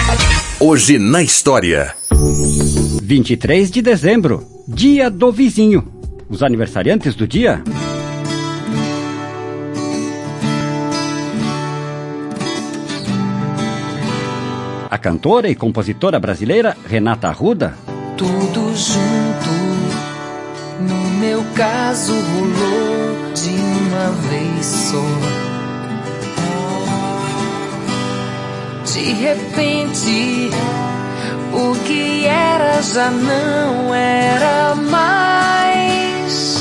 Hoje na história. 23 de dezembro, dia do vizinho. Os aniversariantes do dia: a cantora e compositora brasileira Renata Arruda. Tudo junto, no meu caso, rolou de uma vez só. De repente, o que era já não era mais.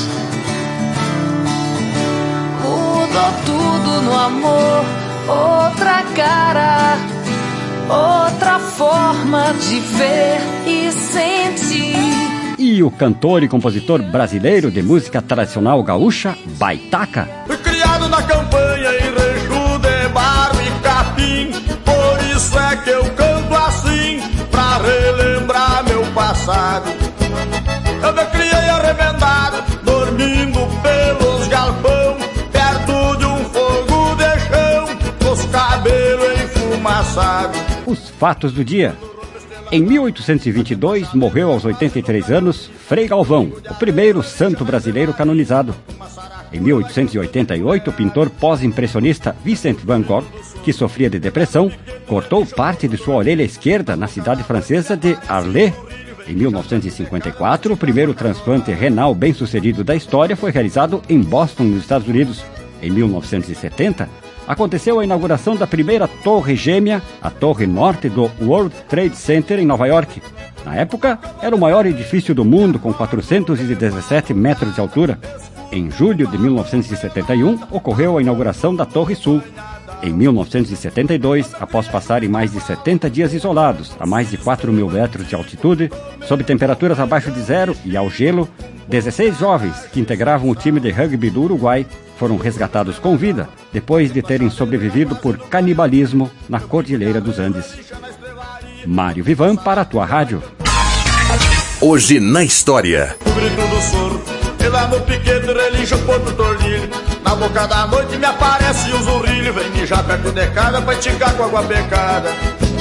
Mudou tudo no amor, outra cara, outra forma de ver e sentir. E o cantor e compositor brasileiro de música tradicional gaúcha, Baitaca. Fui criado na campanha em Rancho de Barro e Capim. Por isso é que eu canto assim, pra relembrar meu passado. Eu me criei arremendado, dormindo pelos galpão, perto de um fogo de chão, com os cabelos enfumaçados. Os fatos do dia. Em 1822, morreu aos 83 anos Frei Galvão, o primeiro santo brasileiro canonizado. Em 1888, o pintor pós-impressionista Vincent van Gogh, que sofria de depressão, cortou parte de sua orelha esquerda na cidade francesa de Arles. Em 1954, o primeiro transplante renal bem-sucedido da história foi realizado em Boston, nos Estados Unidos. Em 1970, aconteceu a inauguração da primeira torre gêmea, a Torre Norte do World Trade Center, em Nova York. Na época, era o maior edifício do mundo, com 417 metros de altura. Em julho de 1971, ocorreu a inauguração da Torre Sul. Em 1972, após passarem mais de 70 dias isolados, a mais de 4.000 metros de altitude, sob temperaturas abaixo de zero e ao gelo, 16 jovens que integravam o time de rugby do Uruguai foram resgatados com vida, depois de terem sobrevivido por canibalismo na Cordilheira dos Andes. Mário Vivan para a tua rádio. Hoje na história. O grito do soro, e lá no piquete relincha o ponto tordilho. Na boca da noite me aparece um zurrilho, vem mijar perto de casa pra esticar com água pecada.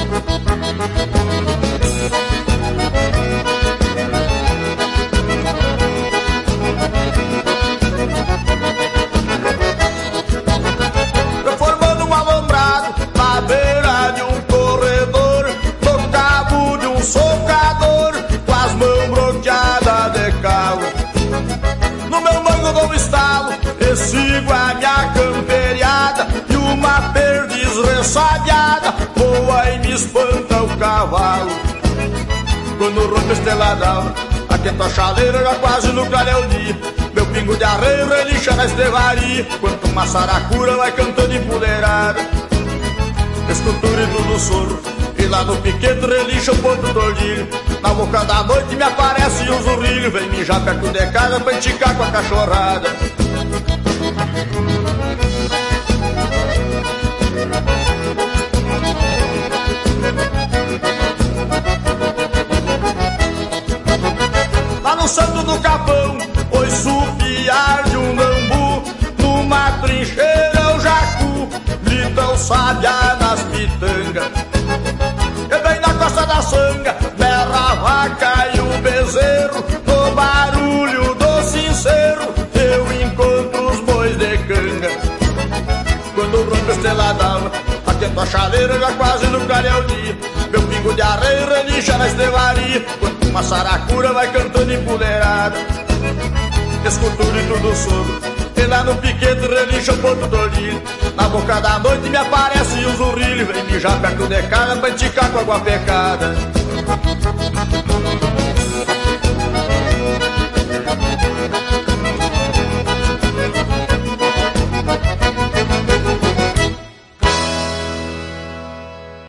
Formando um alambrado na beira de um corredor, no cabo de um socador, com as mãos bloqueadas de calo. No meu mango dou um estalo, e sigo a minha camperiada, e uma perdiz ressabiada voa e me espanta o cavalo. Quando rompe esteladão, aquenta a chaleira, já quase no clareio o dia. Meu pingo de arreio relincha na estrevaria, quanto uma saracura vai cantando empoleirada. Escuto o grito do soro, e lá no piquete relincha o ponto tordilho. Na boca da noite me aparece um zurrilho, vem mijar perto de casa pra enticar com a cachorrada. Lá no Santo do Capão, ouço o piar de um bambu, numa trincheira o jacu grita o sabiá nas pitangas. E bem na costa da sanga berra a vaca e o bezerro, no barulho do sincero eu encontro os bois de canga. Quando rompe esteladão, aquento a chaleira, já quase no clareio o dia. Meu pingo de arreio relincha na estrevaria, quanto uma saracura vai cantando empoleirada. Escuto o grito do soro, e lá no piquete relincha o ponto tordilho. Na boca da noite me aparece um zurrilho, vem mijar perto de casa pra enticar com água pecada.